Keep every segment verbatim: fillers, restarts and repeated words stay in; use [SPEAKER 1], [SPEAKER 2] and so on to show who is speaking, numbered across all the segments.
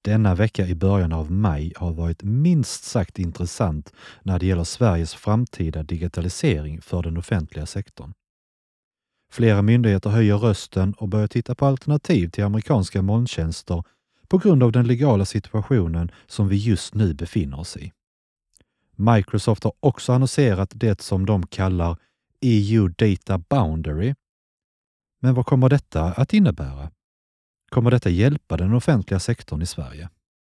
[SPEAKER 1] Denna vecka i början av maj har varit minst sagt intressant när det gäller Sveriges framtida digitalisering för den offentliga sektorn. Flera myndigheter höjer rösten och börjar titta på alternativ till amerikanska molntjänster på grund av den legala situationen som vi just nu befinner oss i. Microsoft har också annonserat det som de kallar E U Data Boundary. Men vad kommer detta att innebära? Kommer detta hjälpa den offentliga sektorn i Sverige?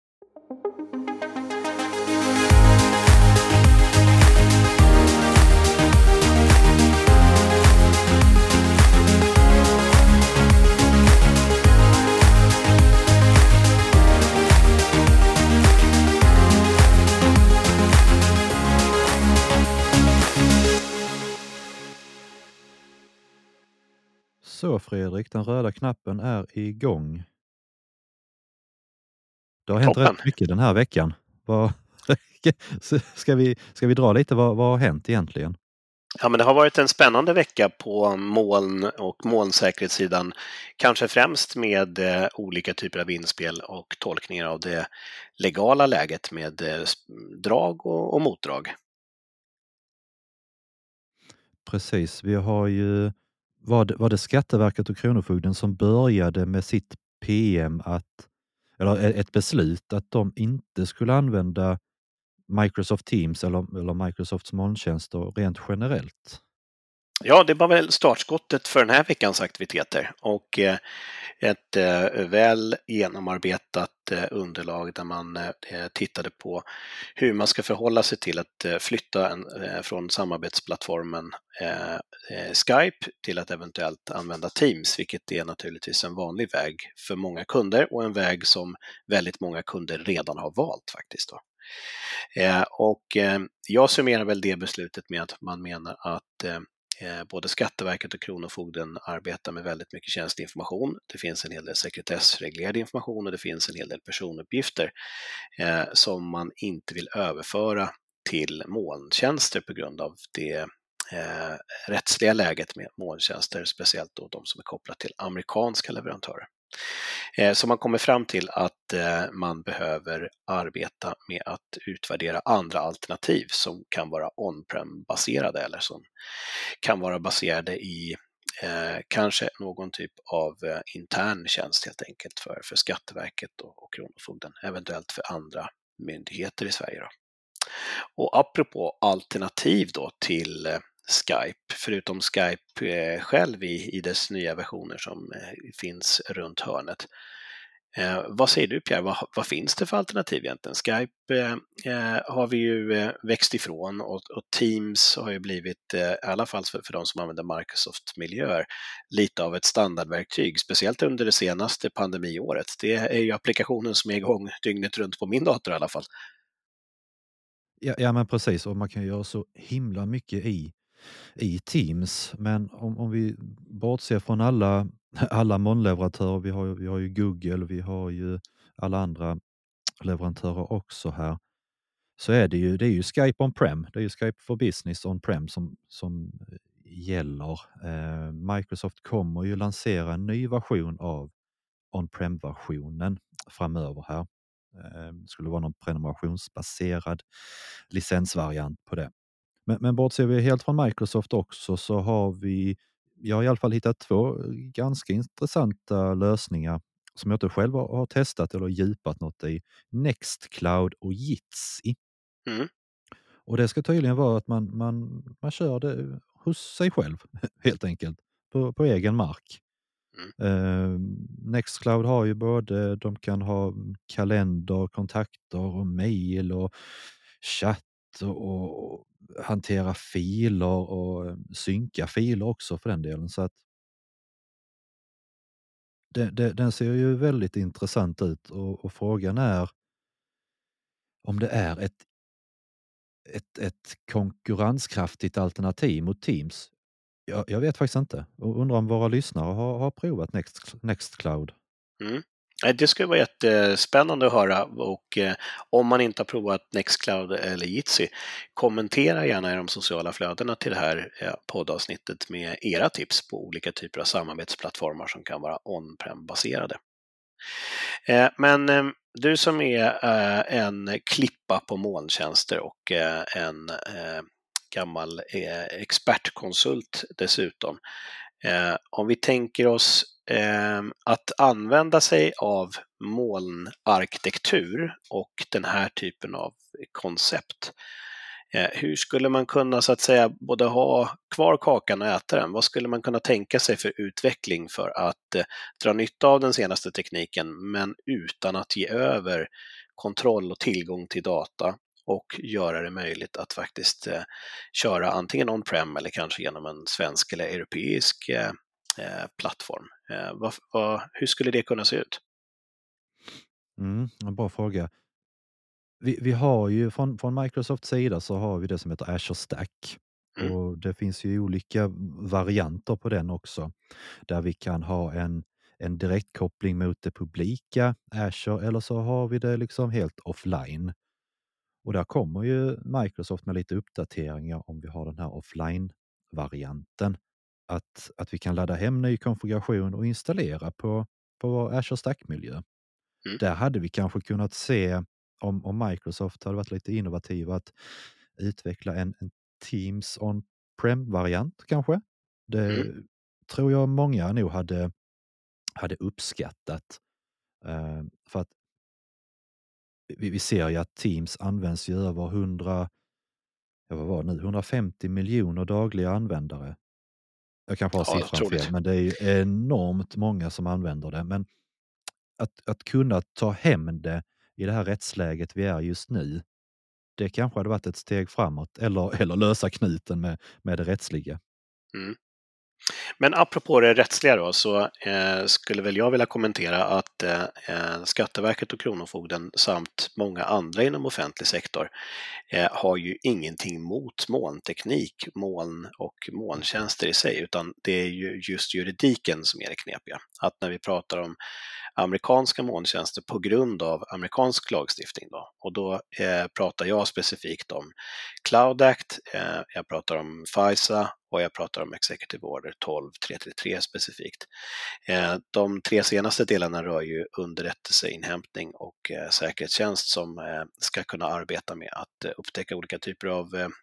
[SPEAKER 1] Så Fredrik, den röda knappen är igång. Det har hänt
[SPEAKER 2] Toppen.
[SPEAKER 1] rätt mycket den här veckan. Vad, ska, vi, ska vi dra lite vad, vad har hänt egentligen?
[SPEAKER 2] Ja, men det har varit en spännande vecka på moln och molnsäkerhetssidan. Kanske främst med eh, olika typer av inspel och tolkningar av det legala läget med eh, drag och, och motdrag.
[SPEAKER 1] Precis, vi har ju var det, var det Skatteverket och Kronofogden som började med sitt P M att, eller ett beslut att de inte skulle använda Microsoft Teams eller, eller Microsofts molntjänster rent generellt.
[SPEAKER 2] Ja, det var väl startskottet för den här veckans aktiviteter och eh, ett eh, väl genomarbetat eh, underlag där man eh, tittade på hur man ska förhålla sig till att eh, flytta en, eh, från samarbetsplattformen eh, eh, Skype till att eventuellt använda Teams, vilket är naturligtvis en vanlig väg för många kunder och en väg som väldigt många kunder redan har valt faktiskt då. Eh, och eh, jag summerar väl det beslutet med att man menar att eh, både Skatteverket och Kronofogden arbetar med väldigt mycket tjänstinformation. Det finns en hel del sekretessreglerad information och det finns en hel del personuppgifter eh, som man inte vill överföra till molntjänster på grund av det eh, rättsliga läget med molntjänster, speciellt då de som är kopplade till amerikanska leverantörer. Så man kommer fram till att man behöver arbeta med att utvärdera andra alternativ som kan vara on-prem-baserade eller som kan vara baserade i eh, kanske någon typ av eh, intern tjänst helt enkelt för, för Skatteverket och, och Kronofogden, eventuellt för andra myndigheter i Sverige då. Och apropå alternativ då till eh, Skype, förutom Skype eh, själv i, i dess nya versioner som eh, finns runt hörnet. Eh, vad säger du Pierre, vad, vad finns det för alternativ egentligen? Skype eh, har vi ju eh, växt ifrån och, och Teams har ju blivit, eh, i alla fall för, för de som använder Microsoft-miljöer, lite av ett standardverktyg, speciellt under det senaste pandemiåret. Det är ju applikationen som är igång dygnet runt på min dator i alla fall.
[SPEAKER 1] Ja, ja men precis, och man kan göra så himla mycket i, i Teams, men om, om vi bortser från alla, alla molnleverantörer, vi har, vi har ju Google, vi har ju alla andra leverantörer också här, så är det ju, det är ju Skype on-prem, det är ju Skype for Business on-prem som, som gäller. Eh, Microsoft kommer ju lansera en ny version av on-prem-versionen framöver här. Det skulle vara någon prenumerationsbaserad licensvariant på det. Men, men bortser vi helt från Microsoft också så har vi, jag har i alla fall hittat två ganska intressanta lösningar som jag inte själv har testat eller djupat något i. Nextcloud och Jitsi.
[SPEAKER 2] Mm.
[SPEAKER 1] Och det ska tydligen vara att man, man, man kör det hos sig själv helt enkelt på, på egen mark.
[SPEAKER 2] Mm.
[SPEAKER 1] Uh, Nextcloud har ju både, de kan ha kalender, kontakter och mejl och chatt och, och hantera filer och synka filer också för den delen. Så att det, det, den ser ju väldigt intressant ut och, och frågan är om det är ett, ett, ett konkurrenskraftigt alternativ mot Teams. Jag, jag vet faktiskt inte och undrar om våra lyssnare har, har provat Next, Nextcloud.
[SPEAKER 2] Mm. Det skulle vara jättespännande att höra och eh, om man inte har provat Nextcloud eller Jitsi, kommentera gärna i de sociala flödena till det här eh, poddavsnittet med era tips på olika typer av samarbetsplattformar som kan vara on-prem-baserade. Eh, men eh, du som är eh, en klippa på molntjänster och eh, en eh, gammal eh, expertkonsult dessutom. Eh, om vi tänker oss eh, att använda sig av molnarkitektur och den här typen av koncept. Eh, hur skulle man kunna så att säga både ha kvar kakan och äta den? Vad skulle man kunna tänka sig för utveckling för att eh, dra nytta av den senaste tekniken men utan att ge över kontroll och tillgång till data och göra det möjligt att faktiskt eh, köra antingen on-prem eller kanske genom en svensk eller europeisk eh, eh, plattform. Eh, vad, vad, hur skulle det kunna se ut?
[SPEAKER 1] Mm, en bra fråga. Vi, vi har ju från, från Microsofts sida så har vi det som heter Azure Stack.
[SPEAKER 2] Mm,
[SPEAKER 1] Och det finns ju olika varianter på den också. Där vi kan ha en, en direktkoppling mot det publika Azure eller så har vi det liksom helt offline. Och där kommer ju Microsoft med lite uppdateringar om vi har den här offline-varianten. Att, att vi kan ladda hem ny konfiguration och installera på, på vår Azure Stack-miljö.
[SPEAKER 2] mm,
[SPEAKER 1] Där hade vi kanske kunnat se om, om Microsoft hade varit lite innovativa att utveckla en, en Teams on-prem-variant kanske.
[SPEAKER 2] mm.
[SPEAKER 1] Det tror jag många nog hade, hade uppskattat. Eh, för att vi, vi ser ju att Teams används ju över hundra, ja, vad var det nu, hundrafemtio miljoner dagliga användare. Jag kanske har
[SPEAKER 2] Ja,
[SPEAKER 1] siffran fel,
[SPEAKER 2] otroligt.
[SPEAKER 1] men det är ju enormt många som använder det. Men att, att kunna ta hem det i det här rättsläget vi är just nu, det kanske hade varit ett steg framåt eller, eller lösa knuten med, med det rättsliga.
[SPEAKER 2] Mm. Men apropå det rättsliga då, så eh, skulle väl jag vilja kommentera att eh, eh, Skatteverket och Kronofogden samt många andra inom offentlig sektor eh, har ju ingenting mot molnteknik, moln och molntjänster i sig, utan det är ju just juridiken som är det knepiga. Att när vi pratar om amerikanska molntjänster på grund av amerikansk lagstiftning då, och då eh, pratar jag specifikt om Cloud Act, eh, jag pratar om FISA och jag pratar om Executive Order tolv tre tre tre specifikt. Eh, de tre senaste delarna rör ju underrättelseinhämtning och eh, säkerhetstjänst som eh, ska kunna arbeta med att eh, upptäcka olika typer av eh,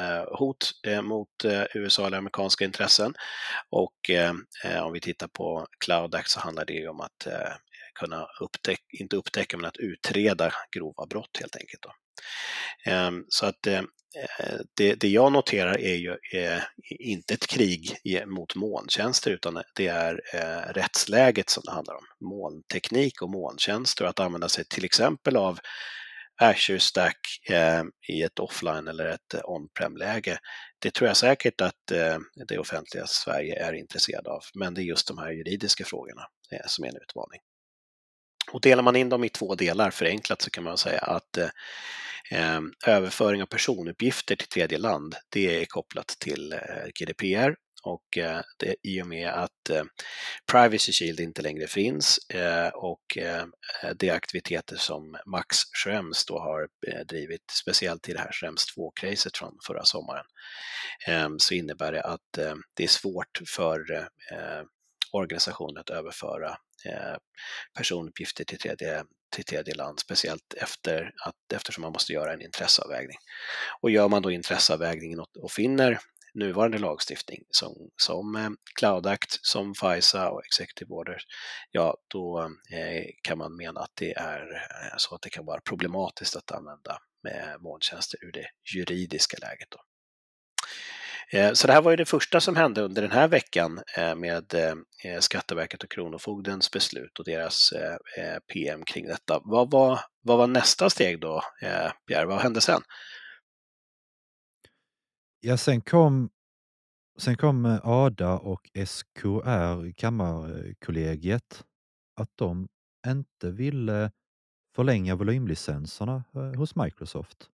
[SPEAKER 2] hot eh, mot eh, U S A eller amerikanska intressen. Och eh, om vi tittar på Cloud Act så handlar det ju om att eh, kunna upptäcka, inte upptäcka men att utreda grova brott helt enkelt. Då. Ehm, så att eh, det, det jag noterar är ju eh, inte ett krig mot molntjänster utan det är eh, rättsläget som det handlar om. Molnteknik och molntjänster och att använda sig till exempel av Azure Stack eh, i ett offline eller ett on-prem-läge. Det tror jag säkert att eh, det offentliga Sverige är intresserad av, men det är just de här juridiska frågorna eh, som är en utmaning. Och delar man in dem i två delar förenklat så kan man säga att eh, överföring av personuppgifter till tredje land, det är kopplat till eh, G D P R och eh, det, i och med att eh, Privacy Shield inte längre finns eh, och eh, de aktiviteter som Max Schrems då har eh, drivit, speciellt i det här Schrems två-caset från förra sommaren, eh, så innebär det att eh, det är svårt för eh, organisationen att överföra eh, personuppgifter till tredje, till tredje land, speciellt efter att, eftersom man måste göra en intresseavvägning. Och gör man då intresseavvägningen och, och finner nuvarande lagstiftning som, som eh, Cloud Act, som FISA och Executive Order, ja då eh, kan man mena att det är eh, så att det kan vara problematiskt att använda med molntjänster ur det juridiska läget. Då. Så det här var ju det första som hände under den här veckan med Skatteverket och Kronofogdens beslut och deras P M kring detta. Vad var, vad var nästa steg då, Pierre? Vad hände sen?
[SPEAKER 1] Ja, sen kom, sen kom eh, A D A och S K R, Kammarkollegiet, att de inte ville förlänga volymlicenserna eh, hos Microsoft.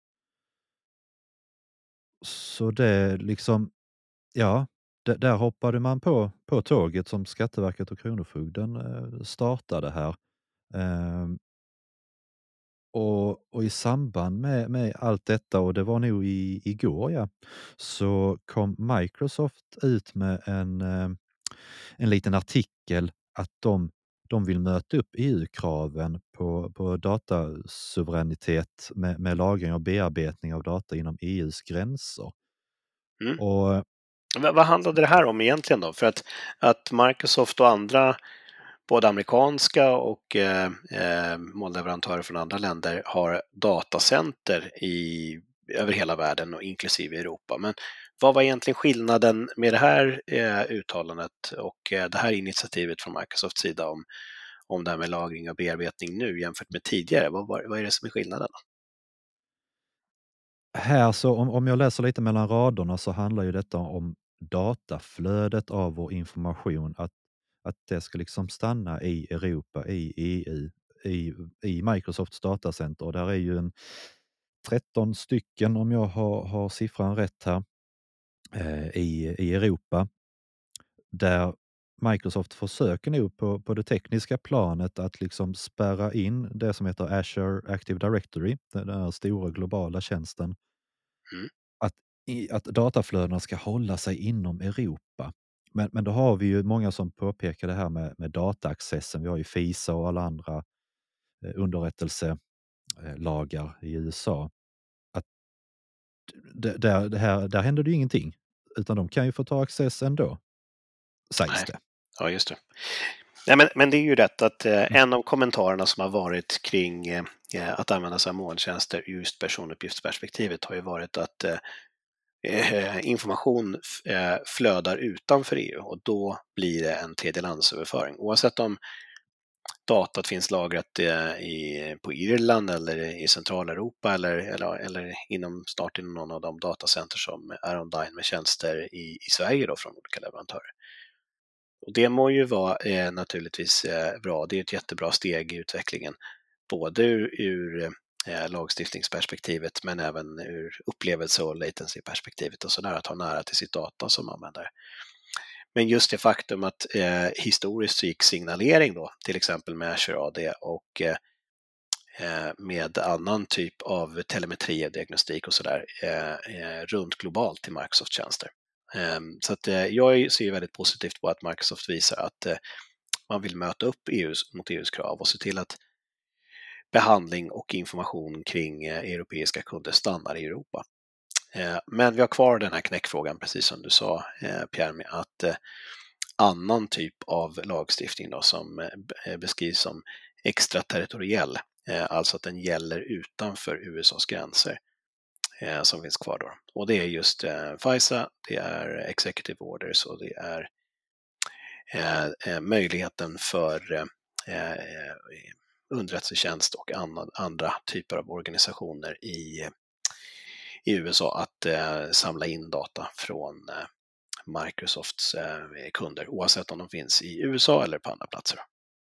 [SPEAKER 1] Så det liksom, ja, d- där hoppade man på, på tåget som Skatteverket och Kronofogden eh, startade här. Ehm, och, och i samband med, med allt detta, och det var nog i, igår, ja, så kom Microsoft ut med en, eh, en liten artikel att de, de vill möta upp E U-kraven på på, på datasuveränitet med, med lagring och bearbetning av data inom E U:s gränser.
[SPEAKER 2] Mm.
[SPEAKER 1] Och
[SPEAKER 2] Vad, vad handlade det här om egentligen då? För att, att Microsoft och andra, både amerikanska och eh, eh, molnleverantörer från andra länder, har datacenter i, över hela världen och inklusive Europa. Men vad var egentligen skillnaden med det här eh, uttalandet och eh, det här initiativet från Microsofts sida om, om det här med lagring och bearbetning nu jämfört med tidigare? Vad, vad, vad är det som är skillnaden?
[SPEAKER 1] här så om, om jag läser lite mellan raderna så handlar ju detta om dataflödet av vår information, att, att det ska liksom stanna i Europa, i E U, i, i Microsofts datacenter. Och där är ju en tretton stycken, om jag har, har siffran rätt här, eh, i, i Europa, där Microsoft försöker nog på, på det tekniska planet att liksom spärra in det som heter Azure Active Directory, den här stora globala tjänsten,
[SPEAKER 2] Mm.
[SPEAKER 1] att, i, att dataflödena ska hålla sig inom Europa. Men, men då har vi ju många som påpekar det här med, med dataaccessen. Vi har ju FISA och alla andra eh, underrättelselagar i U S A. Att det, där, det här, där händer det ju ingenting, utan de kan ju få ta access ändå, sägs
[SPEAKER 2] Nej.
[SPEAKER 1] det.
[SPEAKER 2] Ja, just det. Nej, men, men det är ju rätt att eh,
[SPEAKER 1] Mm.
[SPEAKER 2] en av kommentarerna som har varit kring eh, att använda sig av molntjänster ur just personuppgiftsperspektivet har ju varit att eh, eh, information f- eh, flödar utanför E U och då blir det en tredjelandsöverföring. Oavsett om datat finns lagrat eh, i, på Irland eller i Centraleuropa eller, eller, eller inom, snart inom någon av de datacenter som är online med tjänster i, i Sverige då, från olika leverantörer. Och det må ju vara eh, naturligtvis eh, bra. Det är ett jättebra steg i utvecklingen, både ur, ur eh, lagstiftningsperspektivet men även ur upplevelse- och latency-perspektivet och sådär, att ha nära till sitt data som användare. Men just det faktum att eh, historiskt gick signalering då, till exempel med Azure A D och eh, med annan typ av telemetri och diagnostik och sådär eh, eh, runt globalt till Microsoft-tjänster. Eh, så att eh, jag ser väldigt positivt på att Microsoft visar att eh, man vill möta upp E U's, mot E U:s krav och se till att behandling och information kring eh, europeiska kunder stannar i Europa. Eh, men vi har kvar den här knäckfrågan, precis som du sa, eh, Pierre, med att eh, annan typ av lagstiftning då, som eh, beskrivs som extraterritoriell, eh, alltså att den gäller utanför U S As gränser, eh, som finns kvar då. Och det är just eh, FISA, det är Executive Orders och det är eh, eh, möjligheten för eh, eh, underrättelsetjänst och annan, andra typer av organisationer i, i U S A att eh, samla in data från eh, Microsofts eh, kunder, oavsett om de finns i U S A eller på andra platser.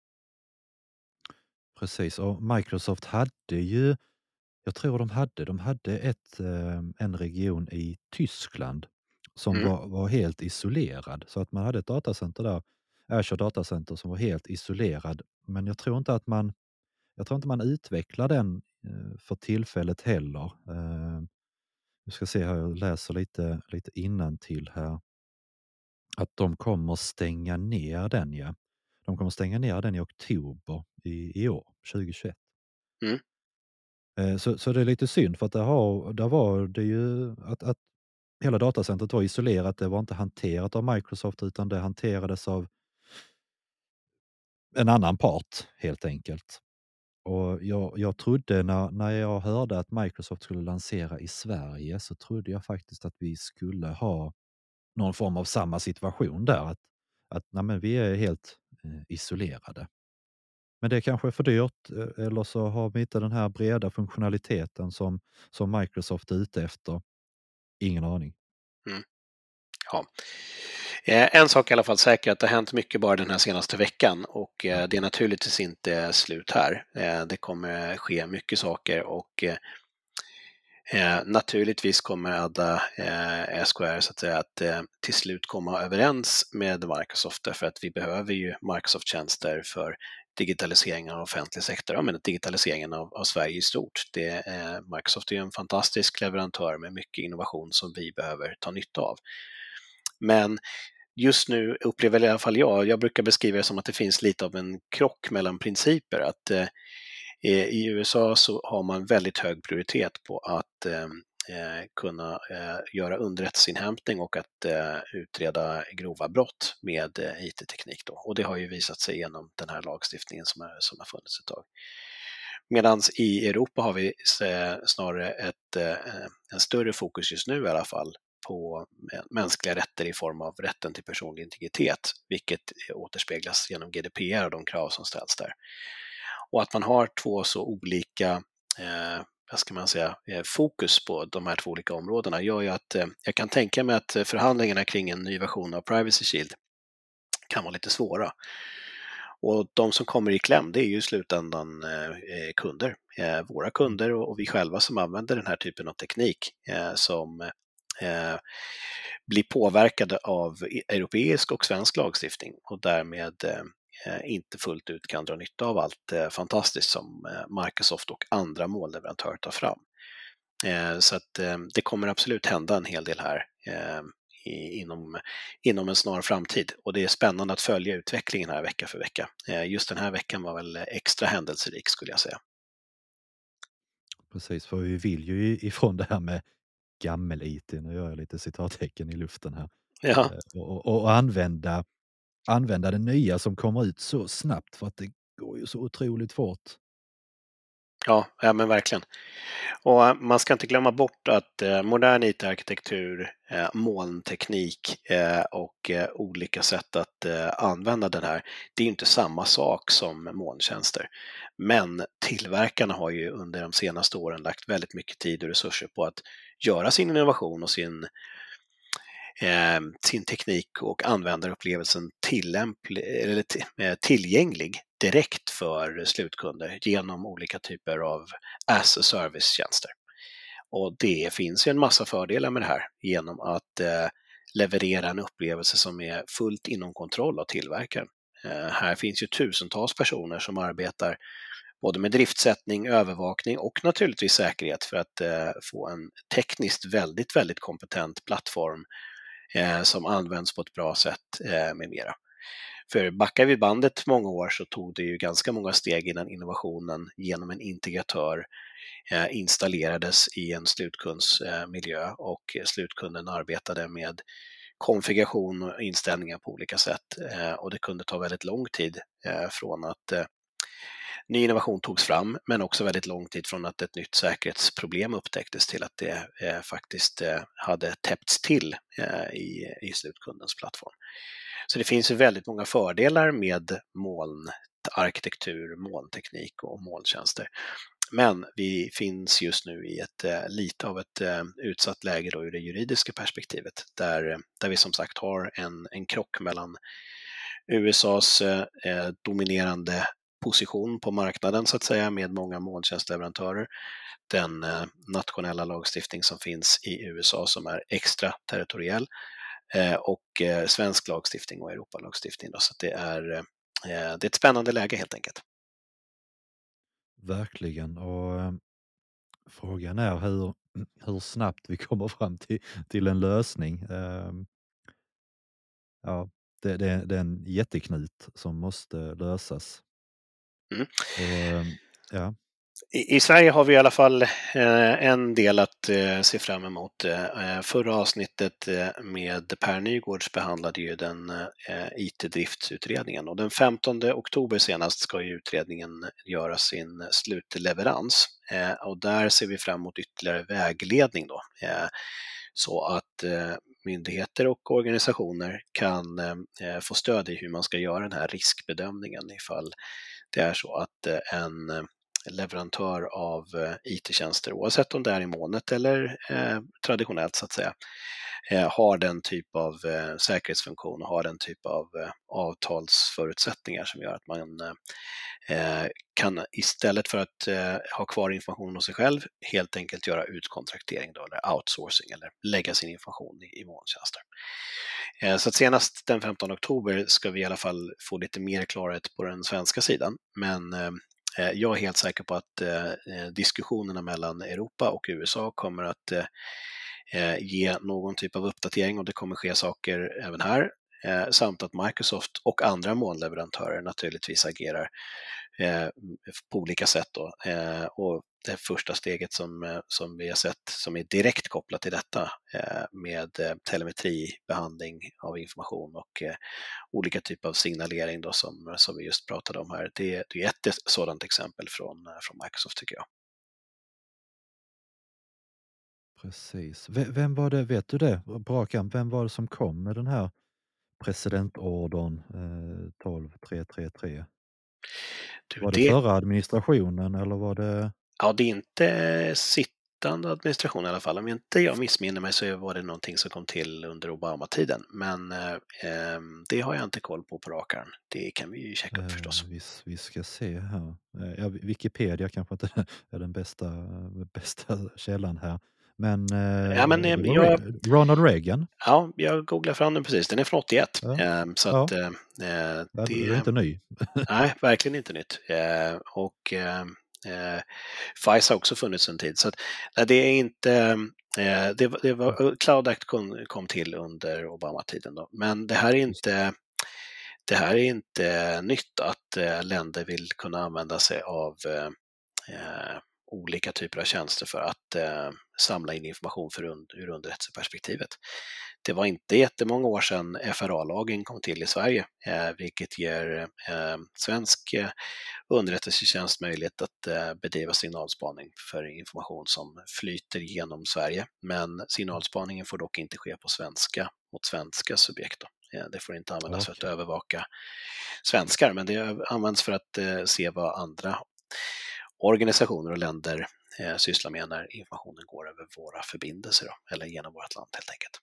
[SPEAKER 1] Precis, och Microsoft hade ju, jag tror de hade, de hade ett, eh, en region i Tyskland som
[SPEAKER 2] Mm.
[SPEAKER 1] var, var helt isolerad. Så att man hade ett datacenter där, Azure datacenter, som var helt isolerad. Men jag tror inte att man, jag tror inte man utvecklar den eh, för tillfället heller. Eh, vi ska se här, jag läser lite, lite innantill här. Att de kommer stänga ner den, ja. De kommer stänga ner den i oktober i, i år, tjugohundratjugoett.
[SPEAKER 2] Mm.
[SPEAKER 1] Eh, Så, så det är lite synd, för att där, har, där var det ju att, att hela datacentret var isolerat. Det var inte hanterat av Microsoft, utan det hanterades av en annan part helt enkelt. Och jag, jag trodde när, när jag hörde att Microsoft skulle lansera i Sverige, så trodde jag faktiskt att vi skulle ha någon form av samma situation där. Att, att nej, men vi är helt eh, isolerade. Men det kanske är för dyrt, eh, eller så har vi inte den här breda funktionaliteten som, som Microsoft är ute efter. Ingen aning.
[SPEAKER 2] Mm. Ja. Eh, En sak är i alla fall säker, att det har hänt mycket bara den här senaste veckan och
[SPEAKER 1] Ja.
[SPEAKER 2] eh, det är naturligtvis inte slut här. Eh, Det kommer ske mycket saker och eh, Eh, naturligtvis kommer alla eh, S K R så att säga att eh, till slut komma överens med Microsoft, därför att vi behöver ju Microsoft-tjänster för digitaliseringen av offentlig sektor, ja, men digitaliseringen av, av Sverige i stort. Det, eh, Microsoft är en fantastisk leverantör med mycket innovation som vi behöver ta nytta av. Men just nu upplever i alla fall jag, jag brukar beskriva det som att det finns lite av en krock mellan principer. Att eh, I U S A så har man väldigt hög prioritet på att eh, kunna eh, göra underrättelseinhämtning och att eh, utreda grova brott med eh, I T-teknik då. Och det har ju visat sig genom den här lagstiftningen som, är, som har funnits ett tag. Medan i Europa har vi snarare ett, en större fokus just nu i alla fall på mänskliga rätter i form av rätten till personlig integritet, vilket återspeglas genom G D P R och de krav som ställs där. Och att man har två så olika eh, vad ska man säga, fokus på de här två olika områdena gör ju att eh, jag kan tänka mig att förhandlingarna kring en ny version av Privacy Shield kan vara lite svåra. Och de som kommer i kläm, det är ju i slutändan eh, kunder. Eh, våra kunder och, och vi själva som använder den här typen av teknik eh, som eh, blir påverkade av europeisk och svensk lagstiftning och därmed eh, inte fullt ut kan dra nytta av allt eh, fantastiskt som eh, Microsoft och andra molnleverantörer tar fram. Eh, så att eh, det kommer absolut hända en hel del här eh, Inom, inom en snar framtid. Och det är spännande att följa utvecklingen här vecka för vecka. Just den här veckan var väl extra händelserik skulle jag säga.
[SPEAKER 1] Precis, för vi vill ju ifrån det här med gammel-I T, nu gör jag lite citattecken i luften här,
[SPEAKER 2] Ja.
[SPEAKER 1] och, och, och använda, använda det nya som kommer ut så snabbt för att det går ju så otroligt fort.
[SPEAKER 2] Ja, ja men verkligen. Och man ska inte glömma bort att eh, modern I T-arkitektur, eh, molnteknik eh, och eh, olika sätt att eh, använda den här, det är inte samma sak som molntjänster. Men tillverkarna har ju under de senaste åren lagt väldigt mycket tid och resurser på att göra sin innovation och sin, eh, sin teknik och användarupplevelsen tillämplig, eller t- eh, tillgänglig direkt för slutkunder genom olika typer av as a service-tjänster. Och det finns ju en massa fördelar med det här genom att eh, leverera en upplevelse som är fullt inom kontroll av tillverkaren. Eh, här finns ju tusentals personer som arbetar både med driftsättning, övervakning och naturligtvis säkerhet för att eh, få en tekniskt väldigt, väldigt kompetent plattform eh, som används på ett bra sätt eh, med mera. För backar vi bandet många år så tog det ju ganska många steg innan innovationen genom en integratör eh, installerades i en slutkundsmiljö eh, och slutkunden arbetade med konfiguration och inställningar på olika sätt. Eh, och det kunde ta väldigt lång tid eh, från att eh, ny innovation togs fram, men också väldigt lång tid från att ett nytt säkerhetsproblem upptäcktes till att det eh, faktiskt eh, hade täppts till eh, i, i slutkundens plattform. Så det finns ju väldigt många fördelar med molnarkitektur, molnteknik och molntjänster. Men vi finns just nu i ett eh, lite av ett eh, utsatt läge då ur det juridiska perspektivet där, där vi som sagt har en, en krock mellan U S As eh, dominerande position på marknaden så att säga med många molntjänstleverantörer, den eh, nationella lagstiftning som finns i U S A som är extra territoriell eh, och eh, svensk lagstiftning och Europalagstiftning. Då, så det är, eh, det är ett spännande läge helt enkelt.
[SPEAKER 1] Verkligen, och eh, frågan är hur, hur snabbt vi kommer fram till, till en lösning. Eh, ja, det, det, det är en jätteknut som måste lösas.
[SPEAKER 2] Mm.
[SPEAKER 1] Och, eh, ja.
[SPEAKER 2] I, I Sverige har vi i alla fall eh, en del att eh, se fram emot. Eh, förra avsnittet eh, med Per Nygårds behandlade ju den eh, I T-driftsutredningen och den femtonde oktober senast ska ju utredningen göra sin slutleverans eh, och där ser vi fram emot ytterligare vägledning då. Eh, så att eh, myndigheter och organisationer kan eh, få stöd i hur man ska göra den här riskbedömningen ifall det är så att eh, en leverantör av I T-tjänster, oavsett om det är i molnet eller eh, traditionellt så att säga, eh, har den typ av eh, säkerhetsfunktion och har den typ av eh, avtalsförutsättningar som gör att man eh, kan istället för att eh, ha kvar information hos sig själv helt enkelt göra utkontraktering då, eller outsourcing eller lägga sin information i, i molntjänster. Eh, så att senast den femtonde oktober ska vi i alla fall få lite mer klarhet på den svenska sidan, men eh, jag är helt säker på att eh, diskussionerna mellan Europa och U S A kommer att eh, ge någon typ av uppdatering och det kommer ske saker även här. Eh, samt att Microsoft och andra molnleverantörer naturligtvis agerar eh, på olika sätt. Då. Eh, och det första steget som, som vi har sett som är direkt kopplat till detta eh, med eh, telemetribehandling av information och eh, olika typer av signalering då, som, som vi just pratade om här. Det, det är ett sådant exempel från, från Microsoft tycker jag.
[SPEAKER 1] Precis. V- Vem var det, vet du det, Brakan, vem var det som kom med den här presidentordern eh, tolv tre tre tre?
[SPEAKER 2] Du,
[SPEAKER 1] Var det
[SPEAKER 2] det,
[SPEAKER 1] förra administrationen eller var det...
[SPEAKER 2] ja, det är inte sittande administration i alla fall. Om inte jag missminner mig så var det någonting som kom till under Obama-tiden. Men eh, det har jag inte koll på på rak arm. Det kan vi ju checka upp
[SPEAKER 1] Eh,
[SPEAKER 2] förstås.
[SPEAKER 1] vi, vi ska se här. Eh, ja, Wikipedia kanske inte är den bästa, bästa källan här. Men
[SPEAKER 2] Ja, men
[SPEAKER 1] eh,
[SPEAKER 2] eh,
[SPEAKER 1] det var
[SPEAKER 2] jag,
[SPEAKER 1] Re- Ronald Reagan.
[SPEAKER 2] ja, jag googlade fram den precis. Den är från åttioett.
[SPEAKER 1] Ja,
[SPEAKER 2] Eh, så
[SPEAKER 1] ja.
[SPEAKER 2] att eh, eh,
[SPEAKER 1] Ja, det är
[SPEAKER 2] det...
[SPEAKER 1] inte ny.
[SPEAKER 2] Nej, verkligen inte nytt. Eh, och eh, eh, F I S har också funnits en tid. Så att, nej, det är inte... Eh, det, var- det var, Cloud Act kom, kom till under Obama-tiden. Då. Men det här är inte... Det här är inte nytt att eh, länder vill kunna använda sig av eh, eh, olika typer av tjänster för att eh, samla in information för und- ur underrättelseperspektivet. Det var inte jättemånga år sedan F R A-lagen kom till i Sverige, eh, vilket ger eh, svensk eh, underrättelsetjänst möjlighet att eh, bedriva signalspaning för information som flyter genom Sverige. Men signalspaningen får dock inte ske på svenska mot svenska subjekt. Då. Eh, det får inte användas för att
[SPEAKER 1] Okej.
[SPEAKER 2] övervaka svenskar, men det används för att eh, se vad andra organisationer och länder eh, sysslar med när informationen går över våra förbindelser då, eller genom vårt land helt enkelt.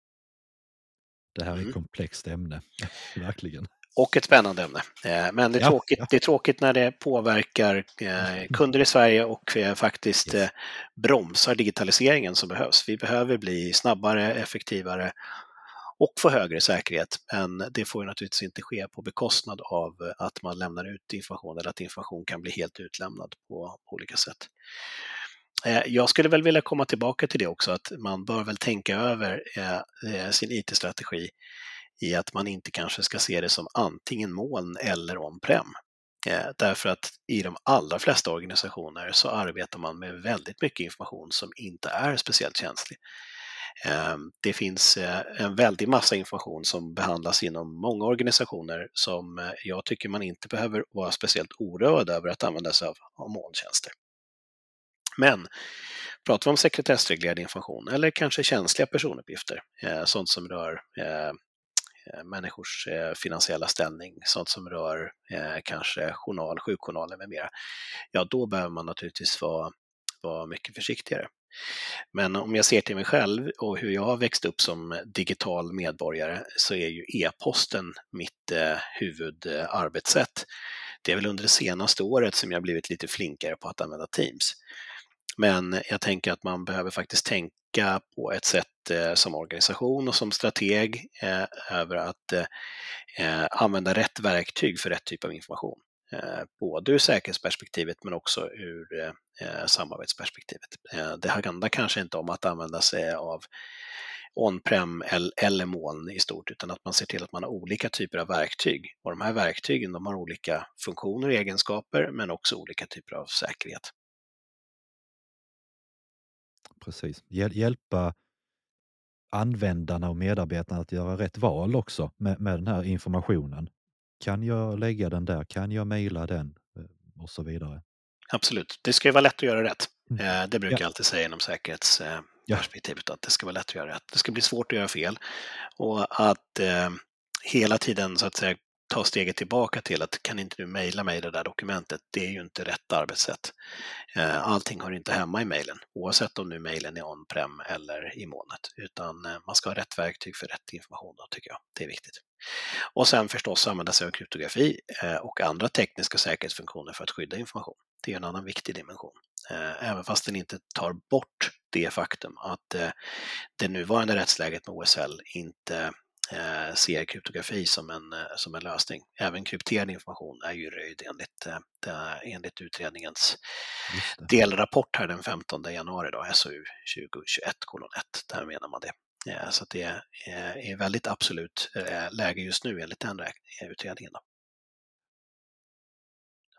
[SPEAKER 1] Det här är ett
[SPEAKER 2] Mm.
[SPEAKER 1] komplext ämne, verkligen.
[SPEAKER 2] Och ett spännande ämne. Eh, men det är,
[SPEAKER 1] Ja,
[SPEAKER 2] tråkigt,
[SPEAKER 1] ja.
[SPEAKER 2] det är tråkigt när det påverkar eh, kunder i Sverige och eh, faktiskt
[SPEAKER 1] Yes.
[SPEAKER 2] eh, bromsar digitaliseringen som behövs. Vi behöver bli snabbare, effektivare och få högre säkerhet. Men det får ju naturligtvis inte ske på bekostnad av att man lämnar ut information eller att information kan bli helt utlämnad på, på olika sätt. Eh, Jag skulle väl vilja komma tillbaka till det också, att man bör väl tänka över eh, sin I T-strategi i att man inte kanske ska se det som antingen moln eller on-prem. Eh, därför att i de allra flesta organisationer så arbetar man med väldigt mycket information som inte är speciellt känslig. Eh, det finns eh, en väldig massa information som behandlas inom många organisationer som eh, jag tycker man inte behöver vara speciellt oroad över att använda sig av, av molntjänster. Men pratar vi om sekretessreglerad information eller kanske känsliga personuppgifter, eh, sånt som rör eh, människors eh, finansiella ställning, sånt som rör eh, kanske journal, sjukjournaler med mera, ja då behöver man naturligtvis vara, vara mycket försiktigare. Men om jag ser till mig själv och hur jag har växt upp som digital medborgare så är ju e-posten mitt eh, huvudarbetssätt. Det är väl under det senaste året som jag blivit lite flinkare på att använda Teams. Men jag tänker att man behöver faktiskt tänka på ett sätt eh, som organisation och som strateg eh, över att eh, använda rätt verktyg för rätt typ av information. Eh, både ur säkerhetsperspektivet men också ur eh, samarbetsperspektivet. Eh, det handlar kanske inte om att använda sig av on-prem eller moln i stort, utan att man ser till att man har olika typer av verktyg. Och de här verktygen de har olika funktioner och egenskaper men också olika typer av säkerhet.
[SPEAKER 1] Precis. Hjäl- Hjälpa användarna och medarbetarna att göra rätt val också med, med den här informationen. Kan jag lägga den där? Kan jag mejla den? Eh, Och så vidare.
[SPEAKER 2] Absolut. Det ska ju vara lätt att göra rätt.
[SPEAKER 1] Mm.
[SPEAKER 2] Eh, Det brukar
[SPEAKER 1] Ja,
[SPEAKER 2] jag alltid säga inom
[SPEAKER 1] ja,
[SPEAKER 2] säkerhetsperspektivet, att det ska vara lätt att göra rätt. Det ska bli svårt att göra fel. Och att eh, hela tiden så att säga ta steget tillbaka till att kan inte du mejla mig det där dokumentet, det är ju inte rätt arbetssätt. Eh, Allting hör inte hemma i mejlen, oavsett om nu mejlen är on-prem eller i molnet, utan eh, man ska ha rätt verktyg för rätt information då, tycker jag. Det är viktigt. Och sen förstås använda sig av kryptografi eh, och andra tekniska säkerhetsfunktioner för att skydda information. Det är en annan viktig dimension. Eh, Även fast den inte tar bort det faktum att eh, det nuvarande rättsläget med O S L inte eh, ser kryptografi som en, eh, som en lösning. Även krypterad information är ju röjd enligt, eh, det- enligt utredningens
[SPEAKER 1] just det.
[SPEAKER 2] delrapport här den femtonde januari, då, S O U tjugohundratjugoett kolon ett. Där menar man det. Eh, Så att det är är väldigt absolut eh, läge just nu enligt den räk- utredningen. Då.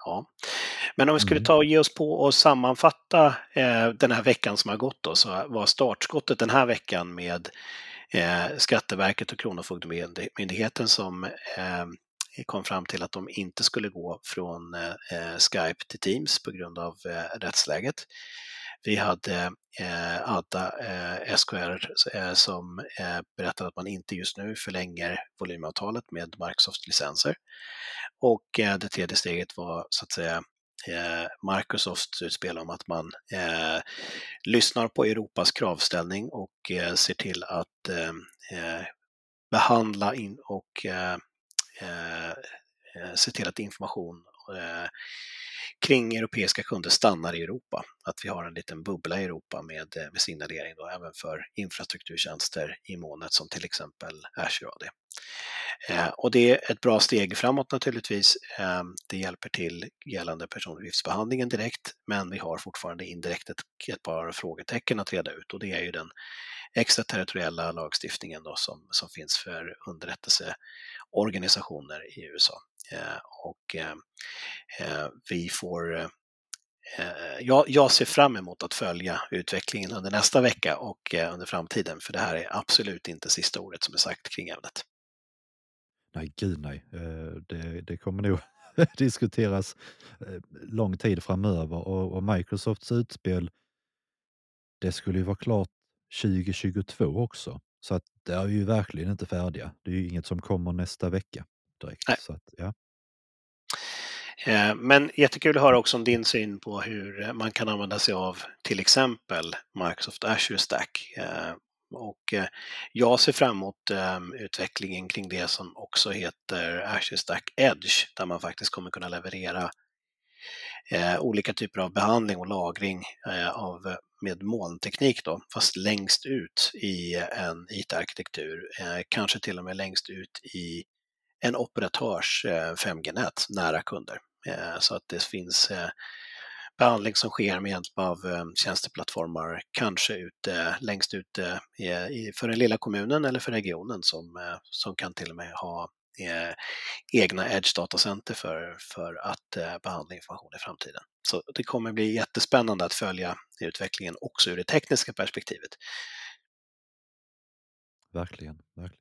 [SPEAKER 2] Ja. Men om vi skulle
[SPEAKER 1] Mm.
[SPEAKER 2] ta och ge oss på och sammanfatta eh, den här veckan som har gått då, så var startskottet den här veckan med eh, Skatteverket och Kronofogdemyndigheten som eh, kom fram till att de inte skulle gå från eh, Skype till Teams på grund av eh, rättsläget. Vi hade eh, Adda, eh, S K R, eh, som eh, berättade att man inte just nu förlänger volymavtalet med Microsoft-licenser. Och eh, det tredje steget var så att säga eh, Microsofts utspel om att man eh, lyssnar på Europas kravställning och eh, ser till att eh, eh, behandla in och eh, eh, se till att information eh, kring europeiska kunder stannar i Europa. Att vi har en liten bubbla i Europa med, med signalering då, även för infrastrukturtjänster i molnet som till exempel Azure A D. Eh, och det är ett bra steg framåt naturligtvis. Eh, det hjälper till gällande personuppgiftsbehandlingen direkt, men vi har fortfarande indirekt ett, ett par frågetecken att reda ut och det är ju den extraterritoriella lagstiftningen då som, som finns för underrättelseorganisationer i U S A. Eh, och eh, vi får eh, jag, jag ser fram emot att följa utvecklingen under nästa vecka och eh, under framtiden, för det här är absolut inte sista ordet som är sagt kring ämnet.
[SPEAKER 1] Nej, gud nej. Eh, Det, det kommer nog diskuteras eh, lång tid framöver och, och Microsofts utspel, det skulle ju vara klart tjugo tjugotvå också. Så att det är ju verkligen inte färdiga. Det är ju inget som kommer nästa vecka direkt.
[SPEAKER 2] Nej.
[SPEAKER 1] Så att, ja.
[SPEAKER 2] Eh, Men jättekul att höra också om din syn på hur man kan använda sig av till exempel Microsoft Azure Stack. Eh, Och eh, jag ser fram emot eh, utvecklingen kring det som också heter Azure Stack Edge, där man faktiskt kommer kunna leverera eh, olika typer av behandling och lagring eh, av, med molnteknik då, fast längst ut i en I T-arkitektur, eh, kanske till och med längst ut i en operatörs eh, fem G-nät nära kunder. Eh, så att det finns eh, behandling som sker med hjälp av eh, tjänsteplattformar, kanske ute, längst ute i, i, för den lilla kommunen eller för regionen som, eh, som kan till och med ha eh, egna edge datacenter för, för att eh, behandla information i framtiden. Så det kommer bli jättespännande att följa utvecklingen också ur det tekniska perspektivet.
[SPEAKER 1] Verkligen, verkligen.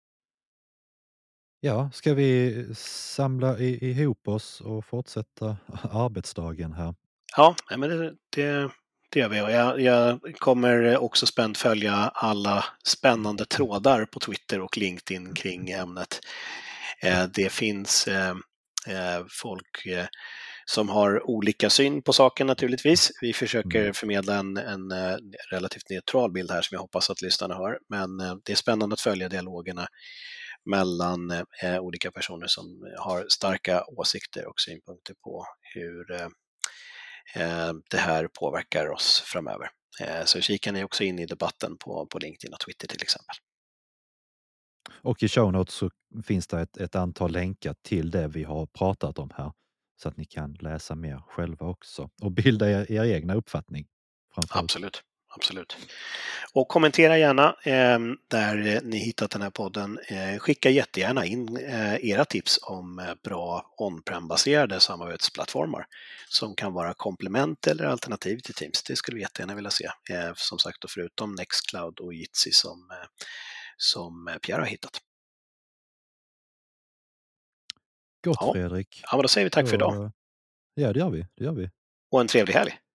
[SPEAKER 1] Ja, ska vi samla i, ihop oss och fortsätta arbetsdagen här?
[SPEAKER 2] Ja, men det, det, det gör vi. Och jag, jag kommer också spänt följa alla spännande trådar på Twitter och LinkedIn kring ämnet. Eh, det finns eh, eh, folk eh, som har olika syn på saken naturligtvis. Vi försöker
[SPEAKER 1] Mm.
[SPEAKER 2] förmedla en, en eh, relativt neutral bild här som jag hoppas att lyssnarna hör. Men eh, det är spännande att följa dialogerna mellan eh, olika personer som har starka åsikter och synpunkter på hur eh, eh, det här påverkar oss framöver. Eh, så kika ni också in i debatten på, på LinkedIn och Twitter till exempel.
[SPEAKER 1] Och i show notes så finns det ett, ett antal länkar till det vi har pratat om här. Så att ni kan läsa mer själva också. Och bilda er, er egna uppfattning. Framförallt.
[SPEAKER 2] Absolut. Absolut. Och kommentera gärna eh, där ni hittat den här podden. Eh, skicka jättegärna in eh, era tips om eh, bra on-prem-baserade samarbetsplattformar som kan vara komplement eller alternativ till Teams. Det skulle vi jättegärna vilja se. Eh, som sagt, då förutom Nextcloud och Jitsi som, eh, som Pierre har hittat.
[SPEAKER 1] Gott
[SPEAKER 2] Ja.
[SPEAKER 1] Fredrik.
[SPEAKER 2] Ja, men då säger vi tack för idag.
[SPEAKER 1] Då, ja, det gör vi. Det gör vi.
[SPEAKER 2] Och en trevlig helg.